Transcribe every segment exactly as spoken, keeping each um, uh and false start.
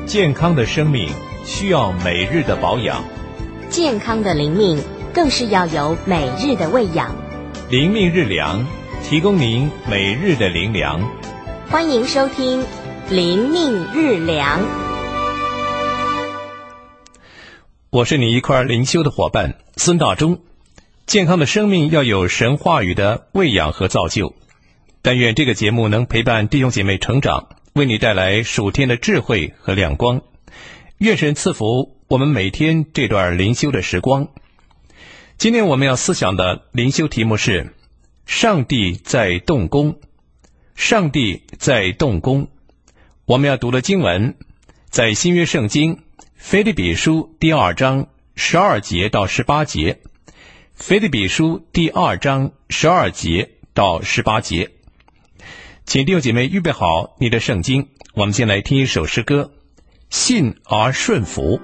健康的生命需要每日的保养， 健康的灵命更是要有每日的喂养。 灵命日粮，提供您每日的灵粮。 欢迎收听灵命日粮。 我是你一块灵修的伙伴孙大中。健康的生命要有神话语的喂养和造就。但愿这个节目能陪伴弟兄姐妹成长，为你带来属天的智慧和亮光。愿神赐福我们每天这段灵修的时光。今天我们要思想的灵修题目是上帝在动工。上帝在动工。我们要读的经文在新约圣经腓立比书第二章十二节到十八节。腓立比书第二章十二节到十八节。请弟兄姐妹预备好你的圣经，我们先来听一首诗歌，信而顺服。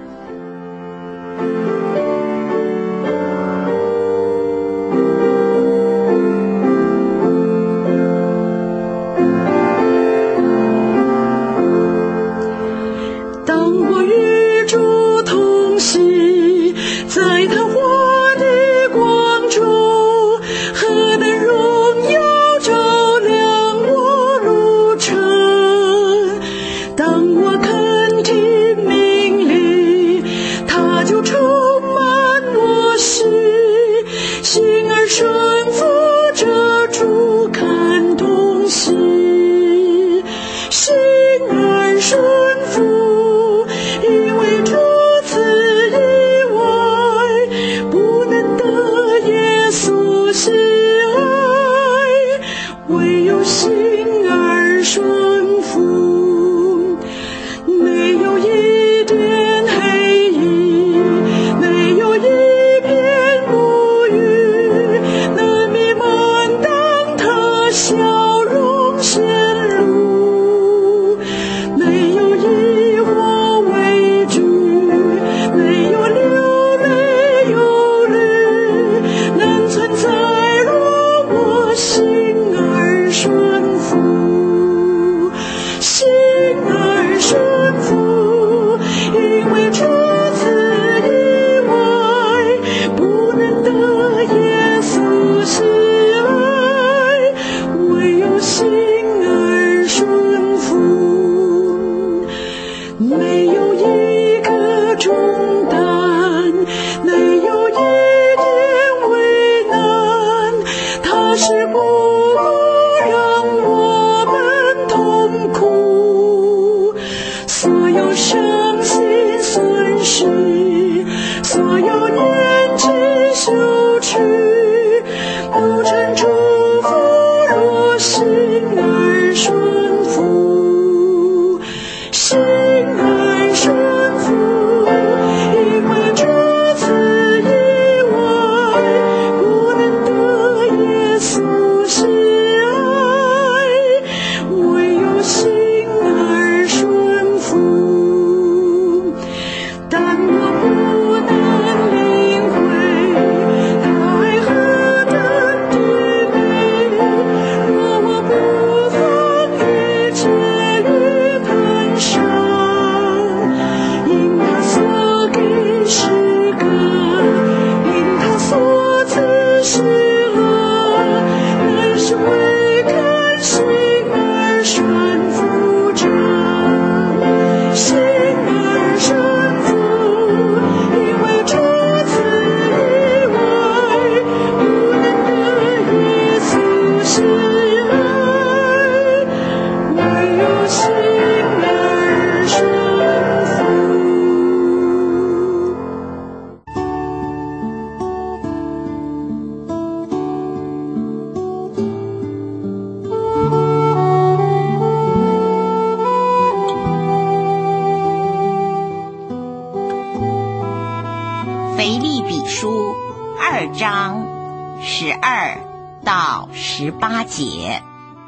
腓立比书二章十二到十八节。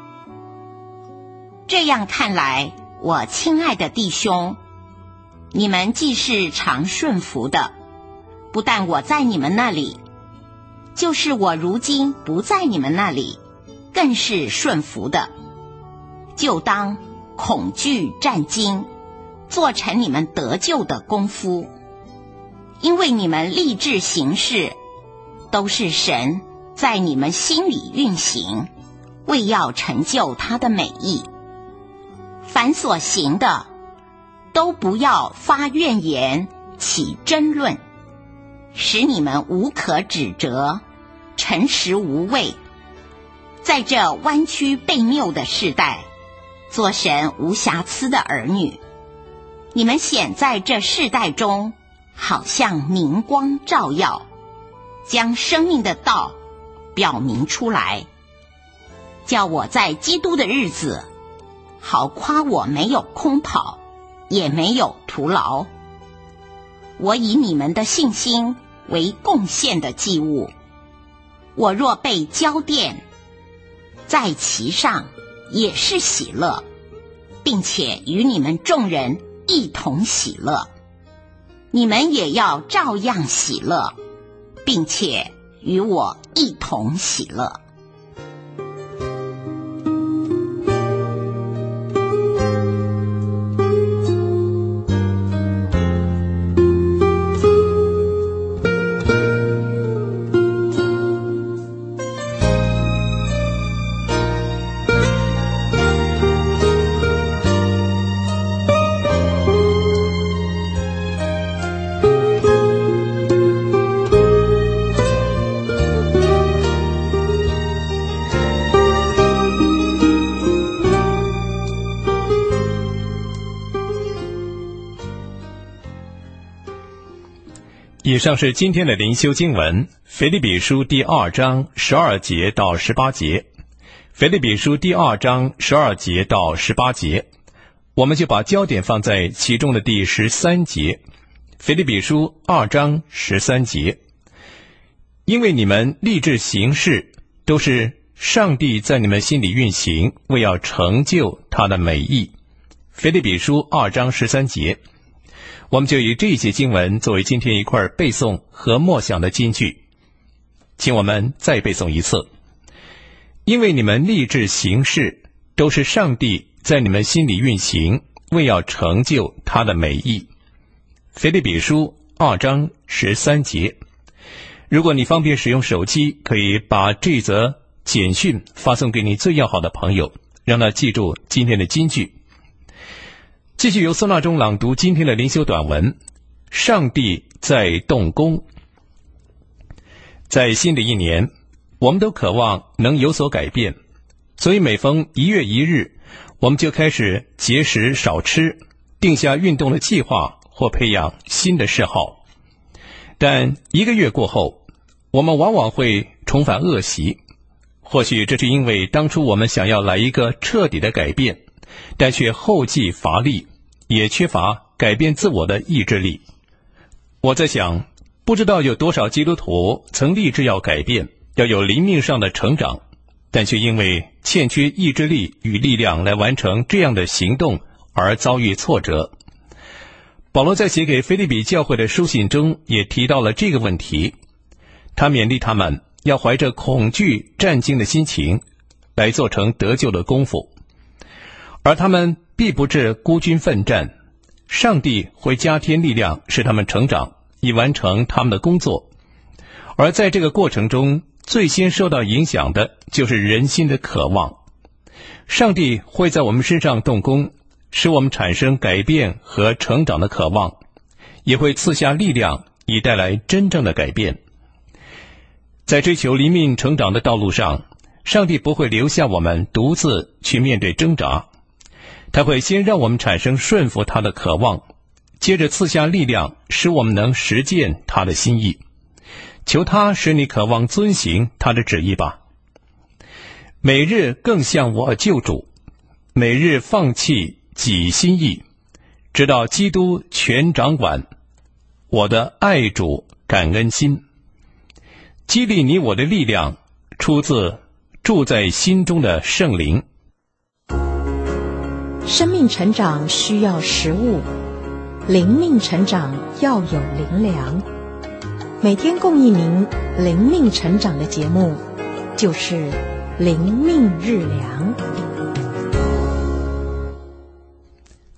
这样看来，我亲爱的弟兄，你们既是常顺服的，不但我在你们那里，就是我如今不在你们那里，更是顺服的，就当恐惧战惊， 做成你们得救的功夫，因为你们立志行事，都是神在你们心里运行，为要成就他的美意。凡所行的，都不要发怨言，起争论，使你们无可指责，诚实无畏。在这弯曲悖谬的世代，做神无瑕疵的儿女。你们显在这世代中，好像明光照耀，将生命的道表明出来，叫我在基督的日子，好夸我没有空跑，也没有徒劳。我以你们的信心为贡献的祭物，我若被浇奠，在其上也是喜乐，并且与你们众人一同喜乐。你们也要照样喜乐，并且与我一同喜乐。 以上是今天的灵修经文，腓立比书第二章十二节到十八节。腓立比书第二章十二节到十八节，我们就把焦点放在其中的第十三节。腓立比书二章十三节，因为你们立志行事，都是上帝在你们心里运行，为要成就他的美意。腓立比书二章十三节，我们就以这些经文作为今天一块背诵和默想的金句。请我们再背诵一次。因为你们立志行事，都是上帝在你们心里运行，为要成就他的美意。腓立比书二章十三节。如果你方便使用手机，可以把这则简讯发送给你最要好的朋友，让他记住今天的金句。继续由孙纳中朗读今天的灵修短文，上帝在动工。在新的一年，我们都渴望能有所改变，所以每逢一月一日，我们就开始节食少吃，定下运动的计划或培养新的嗜好。但一个月过后，我们往往会重返恶习。或许这是因为当初我们想要来一个彻底的改变，但却后继乏力，也缺乏改变自我的意志力。我在想，不知道有多少基督徒曾立志要改变，要有灵命上的成长，但却因为欠缺意志力与力量来完成这样的行动而遭遇挫折。保罗在写给腓立比教会的书信中也提到了这个问题，他勉励他们要怀着恐惧战惊的心情来做成得救的功夫，而他们必不致孤军奋战，上帝会加添力量使他们成长，以完成他们的工作。而在这个过程中，最先受到影响的就是人心的渴望。上帝会在我们身上动工，使我们产生改变和成长的渴望，也会赐下力量以带来真正的改变。在追求灵命成长的道路上，上帝不会留下我们独自去面对挣扎，他会先让我们产生顺服他的渴望，接着赐下力量使我们能实践他的心意。求他使你渴望遵行他的旨意吧。每日更像我救主，每日放弃己心意，直到基督全掌管。我的爱主感恩心，激励你我的力量出自住在心中的圣灵。 生命成长需要食物，灵命成长要有灵粮。每天供应您灵命成长的节目，就是灵命日粮。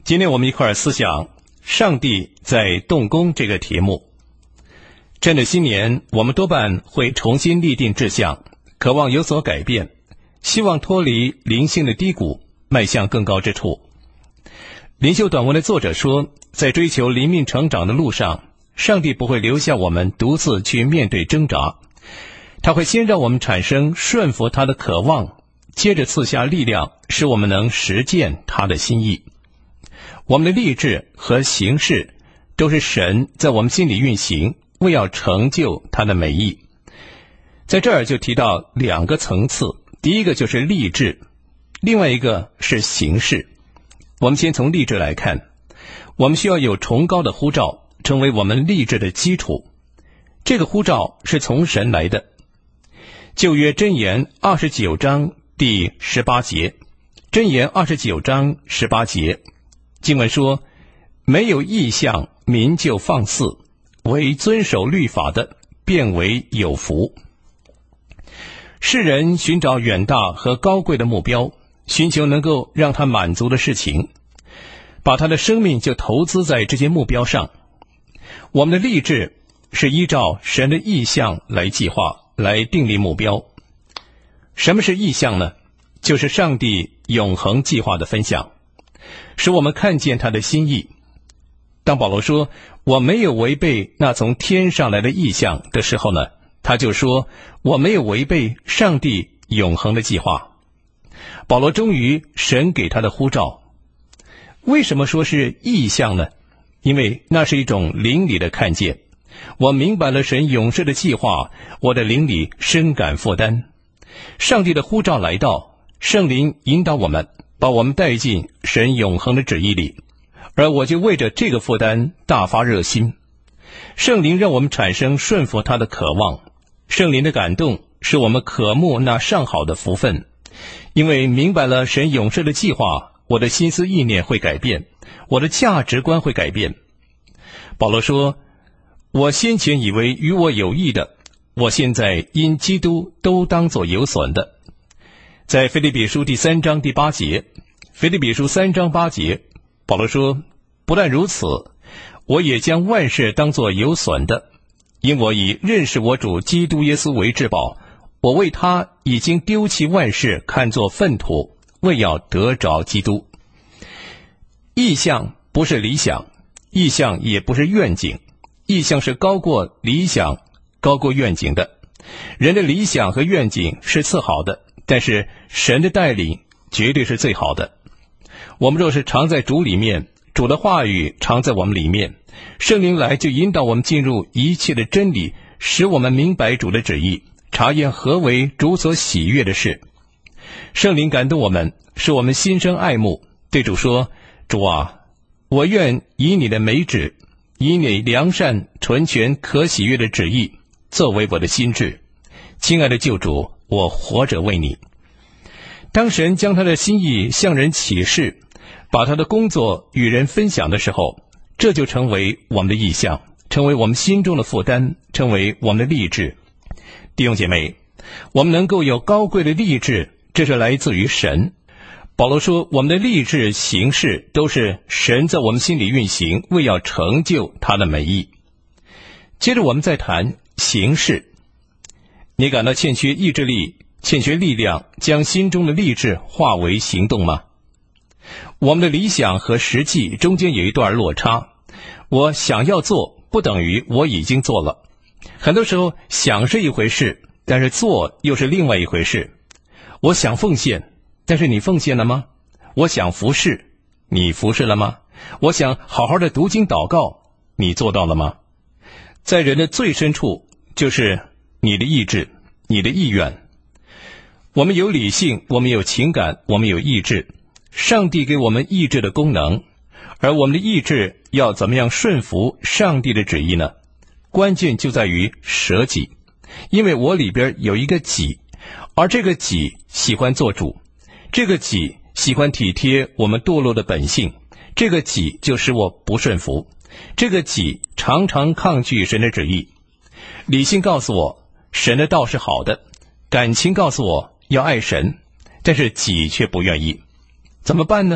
今天我们一块儿思想上帝在动工这个题目。趁着新年，我们多半会重新立定志向，渴望有所改变，希望脱离灵性的低谷，迈向更高之处。灵修短文的作者说，在追求灵命成长的路上，上帝不会留下我们独自去面对挣扎，他会先让我们产生顺服他的渴望，接着赐下力量，使我们能实践他的心意。我们的立志和行事都是神在我们心里运行，为要成就他的美意。在这儿就提到两个层次，第一个就是立志，另外一个是行事。我们先从立志来看，我们需要有崇高的呼召，成为我们立志的基础。这个呼召是从神来的。旧约箴言二十九章第十八节，箴言二十九章十八节，经文说，没有异象，民就放肆，唯遵守律法的，便为有福。世人寻找远大和高贵的目标，寻求能够让他满足的事情，把他的生命就投资在这些目标上。我们的立志是依照神的意象来计划，来订立目标。什么是意象呢？就是上帝永恒计划的分享，使我们看见他的心意。当保罗说我没有违背那从天上来的意象的时候呢，他就说我没有违背上帝永恒的计划。保罗忠于神给他的呼召。为什么说是意象呢？因为那是一种灵里的看见。我明白了神永世的计划，我的灵里深感负担。上帝的呼召来到，圣灵引导我们，把我们带进神永恒的旨意里，而我就为着这个负担大发热心。圣灵让我们产生顺服他的渴望，圣灵的感动使我们渴慕那上好的福分。因为明白了神永世的计划，我的心思意念会改变，我的价值观会改变。保罗说，我先前以为与我有益的，我现在因基督都当作有损的。在腓立比书第三章第八节，腓立比书三章八节，保罗说，不但如此，我也将万事当作有损的，因我以认识我主基督耶稣为至宝，我为他已经丢弃万事，看作粪土，为要得着基督。意象不是理想，意象也不是愿景，意象是高过理想，高过愿景的。人的理想和愿景是次好的，但是神的带领绝对是最好的。我们若是常在主里面，主的话语常在我们里面，圣灵来就引导我们进入一切的真理，使我们明白主的旨意，察验何为主所喜悦的事。圣灵感动我们，使我们心生爱慕，对主说，主啊，我愿以你的美旨，以你良善纯全可喜悦的旨意作为我的心志。亲爱的救主，我活着为你。当神将他的心意向人启示，把他的工作与人分享的时候，这就成为我们的意向，成为我们心中的负担，成为我们的立志。弟兄姐妹，我们能够有高贵的立志，这是来自于神。保罗说，我们的立志行事都是神在我们心里运行，为要成就他的美意。接着我们再谈行事。你感到欠缺意志力，欠缺力量，将心中的立志化为行动吗？我们的理想和实际中间有一段落差，我想要做不等于我已经做了。很多时候想是一回事，但是做又是另外一回事。我想奉献，但是你奉献了吗？我想服侍，你服侍了吗？我想好好的读经祷告，你做到了吗？在人的最深处，就是你的意志，你的意愿。我们有理性，我们有情感，我们有意志。上帝给我们意志的功能，而我们的意志要怎么样顺服上帝的旨意呢？关键就在于舍己。因为我里边有一个己，而这个己喜欢做主，这个己喜欢体贴我们堕落的本性，这个己就使我不顺服，这个己常常抗拒神的旨意。理性告诉我神的道是好的，感情告诉我要爱神，但是己却不愿意。怎么办呢？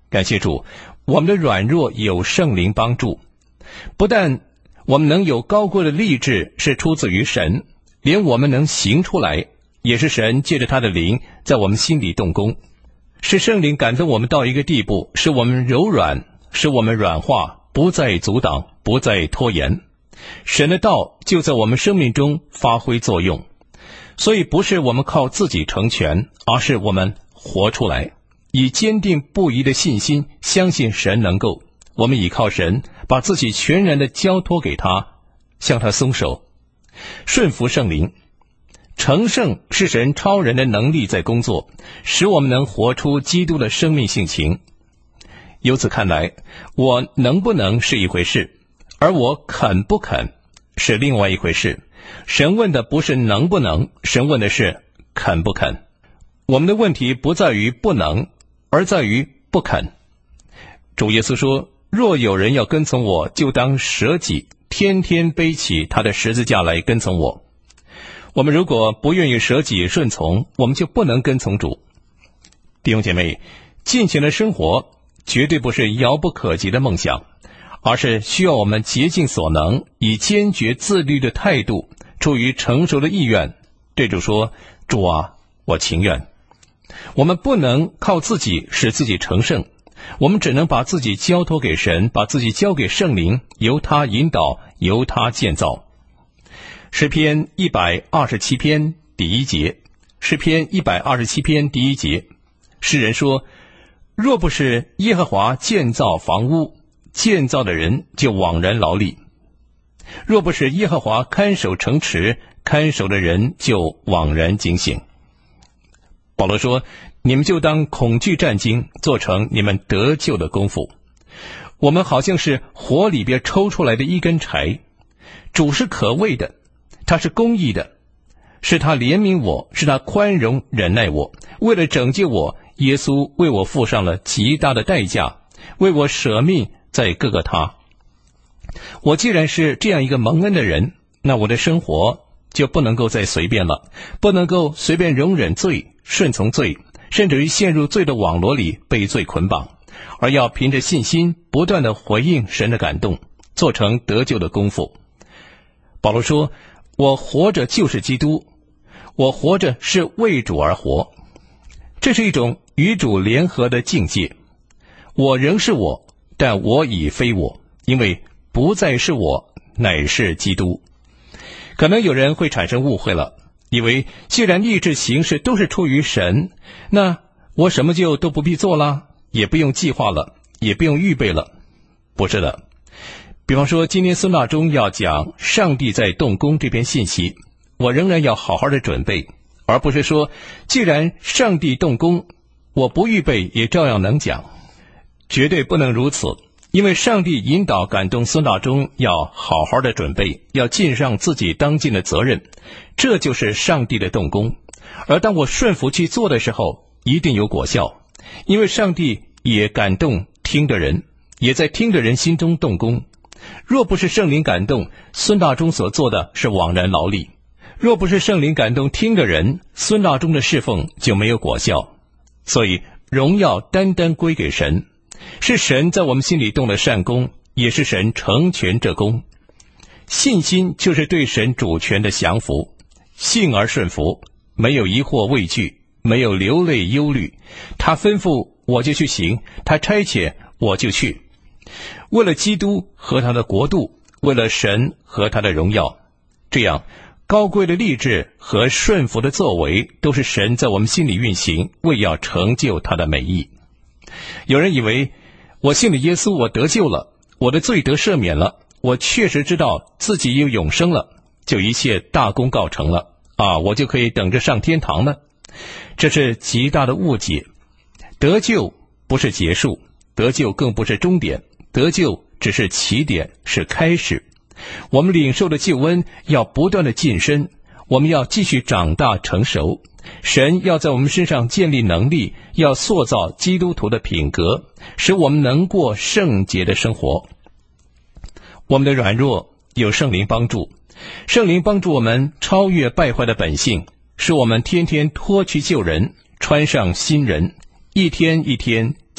感谢主，我们的软弱有圣灵帮助，不但我们能有高贵的立志是出自于神，连我们能行出来也是神借着他的灵在我们心里动工，是圣灵感动我们到一个地步，使我们柔软，使我们软化，不再阻挡，不再拖延。神的道就在我们生命中发挥作用，所以不是我们靠自己成全，而是我们活出来，以坚定不移的信心相信神能够。我们倚靠神，把自己全然的交托给他，向他松手，顺服圣灵。成圣是神超人的能力在工作，使我们能活出基督的生命性情。由此看来，我能不能是一回事，而我肯不肯是另外一回事。神问的不是能不能，神问的是肯不肯。我们的问题不在于不能，而在于不肯。主耶稣说，若有人要跟从我，就当舍己，天天背起他的十字架来跟从我。我们如果不愿意舍己顺从，我们就不能跟从主。弟兄姐妹，敬虔的生活绝对不是遥不可及的梦想，而是需要我们竭尽所能，以坚决自律的态度，出于成熟的意愿，对主说，主啊，我情愿。我们不能靠自己使自己成圣，我们只能把自己交托给神，把自己交给圣灵，由他引导，由他建造。诗篇一百二十七篇第一节，诗篇一百二十七篇第一节，诗人说，若不是耶和华建造房屋，建造的人就枉然劳力；若不是耶和华看守城池，看守的人就枉然警醒。保罗说，你们就当恐惧战兢，做成你们得救的功夫。我们好像是火里边抽出来的一根柴，主是可畏的，他是公义的，是他怜悯我，是他宽容忍耐我，为了拯救我，耶稣为我付上了极大的代价，为我舍命在各个他。我既然是这样一个蒙恩的人，那我的生活就不能够再随便了，不能够随便容忍罪，顺从罪，甚至于陷入罪的网罗里被罪捆绑，而要凭着信心不断地回应神的感动，做成得救的功夫。保罗说，我活着就是基督，我活着是为主而活。这是一种与主联合的境界。我仍是我，但我已非我，因为不再是我，乃是基督。可能有人会产生误会了，以为既然立志行事都是出于神，那我什么就都不必做了，也不用计划了，也不用预备了。不是的。比方说，今天孙大中要讲上帝在动工这篇信息，我仍然要好好的准备，而不是说既然上帝动工，我不预备也照样能讲。绝对不能如此，因为上帝引导感动孙大中要好好的准备，要尽上自己当尽的责任，这就是上帝的动工。而当我顺服去做的时候，一定有果效，因为上帝也感动听的人，也在听的人心中动工。若不是圣灵感动，孙大中所做的是枉然劳力；若不是圣灵感动听的人，孙大中的侍奉就没有果效。所以荣耀单单归给神，是神在我们心里动了善功，也是神成全这功。信心就是对神主权的降服，信而顺服，没有疑惑畏惧，没有流泪忧虑。他吩咐我就去行，他差遣我就去。为了基督和他的国度，为了神和他的荣耀，这样高贵的立志和顺服的作为都是神在我们心里运行，为要成就他的美意。有人以为我信了耶稣，我得救了，我的罪得赦免了，我确实知道自己有永生了，就一切大功告成了啊，我就可以等着上天堂了。这是极大的误解。得救不是结束，得救更不是终点，得救只是起点，是开始。我们领受的救恩要不断的晋升，我们要继续长大成熟。神要在我们身上建立能力，要塑造基督徒的品格，使我们能过圣洁的生活。我们的软弱有圣灵帮助，圣灵帮助我们超越败坏的本性，使我们天天脱去旧人，穿上新人，一天一天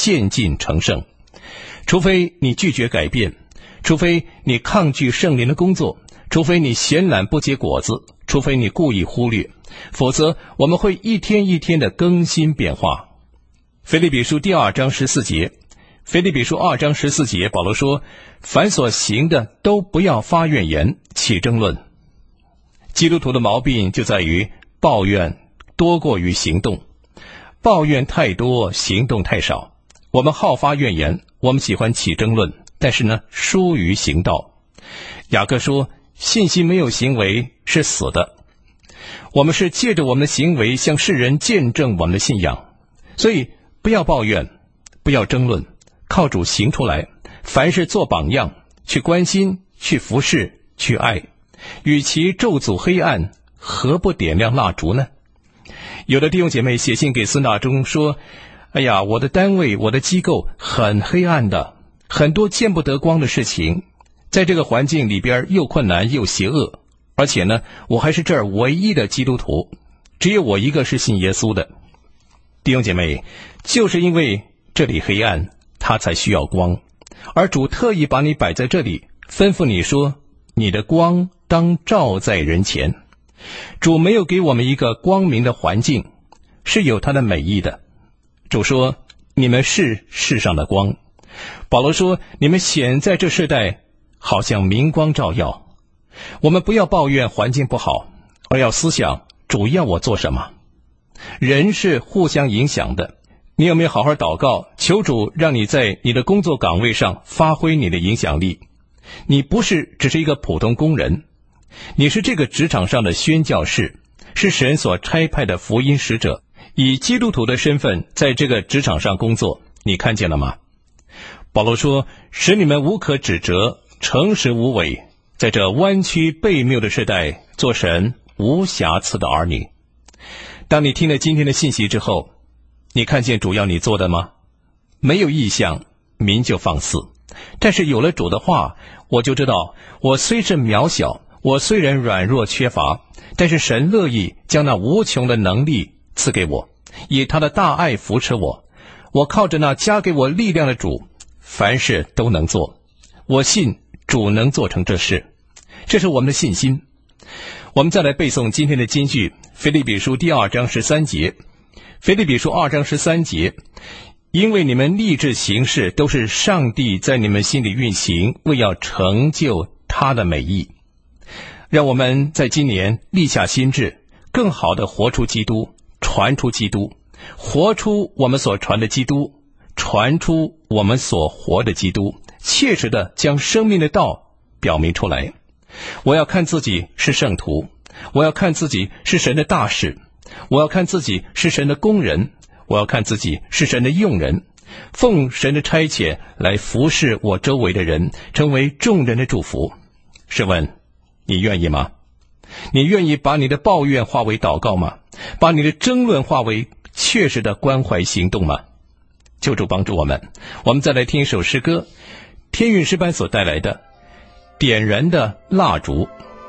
渐进成圣。除非你拒绝改变，除非你抗拒圣灵的工作，除非你闲懒不结果子，除非你故意忽略，否则我们会一天一天的更新变化。腓立比书第二章十四节，腓立比书二章十四节，保罗说，凡所行的都不要发怨言，起争论。基督徒的毛病就在于抱怨多过于行动，抱怨太多，行动太少。我们好发怨言，我们喜欢起争论，但是呢，疏于行道。雅各说，信心没有行为是死的。我们是借着我们的行为向世人见证我们的信仰，所以不要抱怨，不要争论，靠主行出来，凡事做榜样，去关心，去服侍，去爱。与其咒诅黑暗，何不点亮蜡烛呢？有的弟兄姐妹写信给孙大中说，哎呀，我的单位，我的机构很黑暗的，很多见不得光的事情，在这个环境里边又困难又邪恶，而且呢，我还是这儿唯一的基督徒，只有我一个是信耶稣的。弟兄姐妹，就是因为这里黑暗，他才需要光，而主特意把你摆在这里，吩咐你说，你的光当照在人前。主没有给我们一个光明的环境，是有他的美意的。主说，你们是世上的光。保罗说，你们显在这世代好像明光照耀。我们不要抱怨环境不好，而要思想主要我做什么。人是互相影响的，你有没有好好祷告，求主让你在你的工作岗位上发挥你的影响力？你不是只是一个普通工人，你是这个职场上的宣教士，是神所差派的福音使者，以基督徒的身份在这个职场上工作，你看见了吗？保罗说，使你们无可指责，诚实无伪，在这弯曲悖谬的时代，做神无瑕疵的儿女。当你听了今天的信息之后，你看见主要你做的吗？没有异象，民就放肆。但是有了主的话，我就知道，我虽是渺小，我虽然软弱缺乏，但是神乐意将那无穷的能力赐给我，以他的大爱扶持我。我靠着那加给我力量的主，凡事都能做。我信主能做成这事，这是我们的信心。我们再来背诵今天的金句，腓立比书第二章十三节。腓立比书二章十三节，因为你们立志行事，都是上帝在你们心里运行，为要成就他的美意。让我们在今年立下心志，更好地活出基督，传出基督，活出我们所传的基督，传出我们所活的基督，切实地将生命的道表明出来。我要看自己是圣徒，我要看自己是神的大使，我要看自己是神的工人，我要看自己是神的用人，奉神的差遣来服侍我周围的人，成为众人的祝福。试问你愿意吗？你愿意把你的抱怨化为祷告吗？把你的争论化为确实的关怀行动吗？求主帮助我们。我们再来听一首诗歌，天韵诗班所带来的点燃的蜡烛。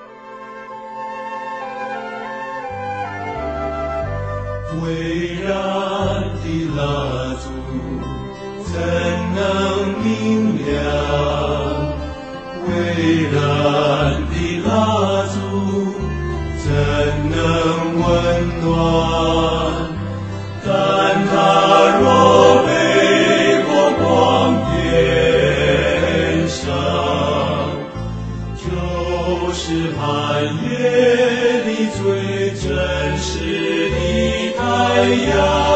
微燃的蜡烛怎能明亮？微燃的蜡烛怎能温暖？但它若被过光点上，就是寒夜里最真实的太阳。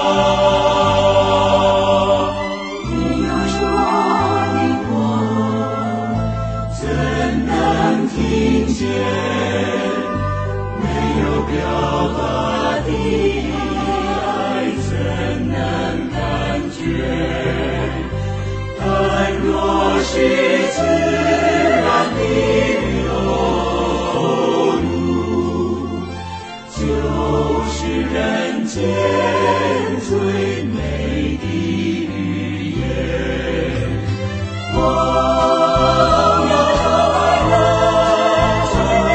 你要说的光怎能听见？没有表达的爱怎能感觉？但若是自然的流露，就是人间最美的语言。光要来了，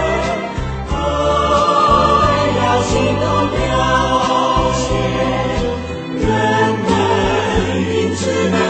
爱要行动表现，人们因此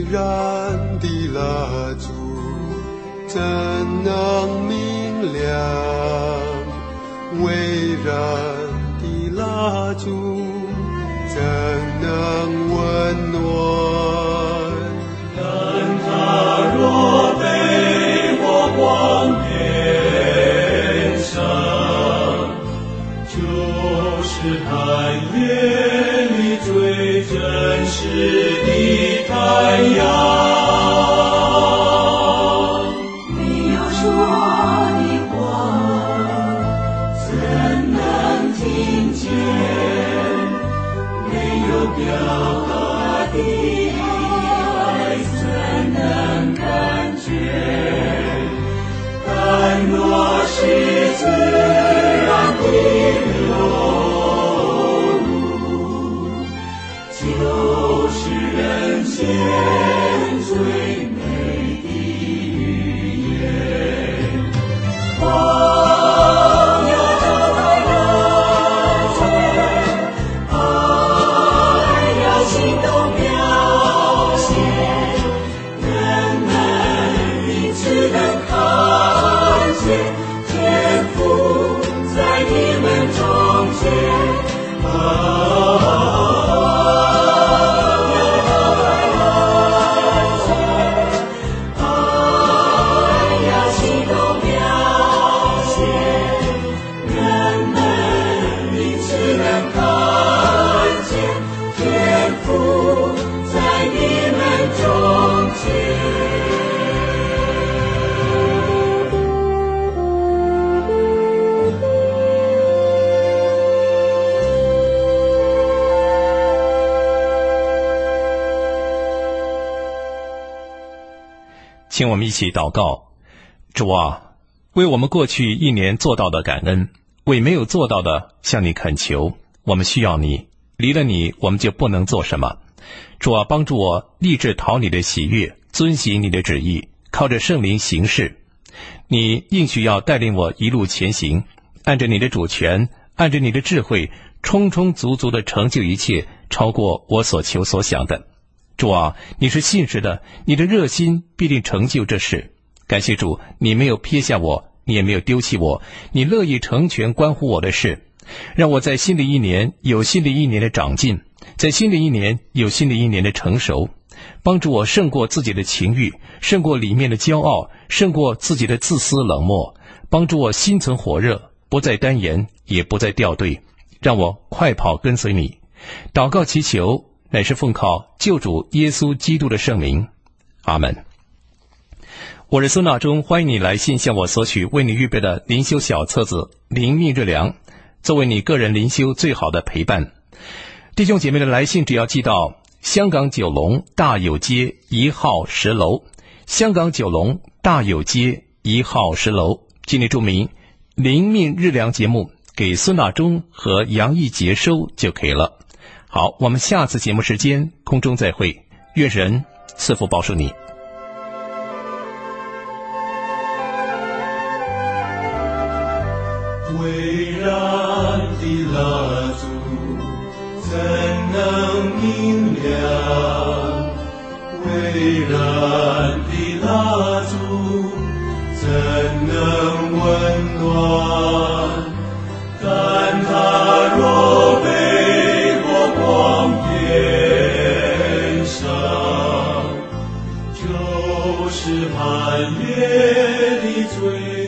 燃的蜡烛怎能明亮？微燃的蜡烛怎能温暖？ 但它若被火光点上，就是寒夜里最真实的太阳。没有说的话，怎能听见？没有表达的爱，怎能感觉？但若是自然的流露，就是人间最美的语言。朋友都在人间，爱要行动表现，人们因此能看见天父在你们中间。啊请我们一起祷告。主啊，为我们过去一年做到的感恩，为没有做到的向你恳求。我们需要你，离了你我们就不能做什么。主啊，帮助我立志讨你的喜悦，遵行你的旨意，靠着圣灵行事。你应许要带领我一路前行，按着你的主权，按着你的智慧，充充足足地成就一切，超过我所求所想的。主啊，你是信实的，你的热心必定成就这事。感谢主，你没有撇下我，你也没有丢弃我，你乐意成全关乎我的事，让我在新的一年有新的一年的长进，在新的一年有新的一年的成熟，帮助我胜过自己的情欲，胜过里面的骄傲，胜过自己的自私冷漠，帮助我心存火热，不再单言，也不再掉队，让我快跑跟随你。祷告祈求乃是奉靠救主耶稣基督的圣名，阿们。我是孙大中，欢迎你来信向我索取为你预备的灵修小册子《灵命日粮》，作为你个人灵修最好的陪伴。弟兄姐妹的来信只要寄到香港九龙大有街一号十楼，香港九龙大有街一号十楼，请你注明灵命日粮节目给孙大中和杨义杰收就可以了。好，我们下次节目时间空中再会，愿神赐福保守你。 微燃的蜡烛怎能明亮？微燃的蜡烛怎能温暖？但它若被火光点上，就是寒夜的最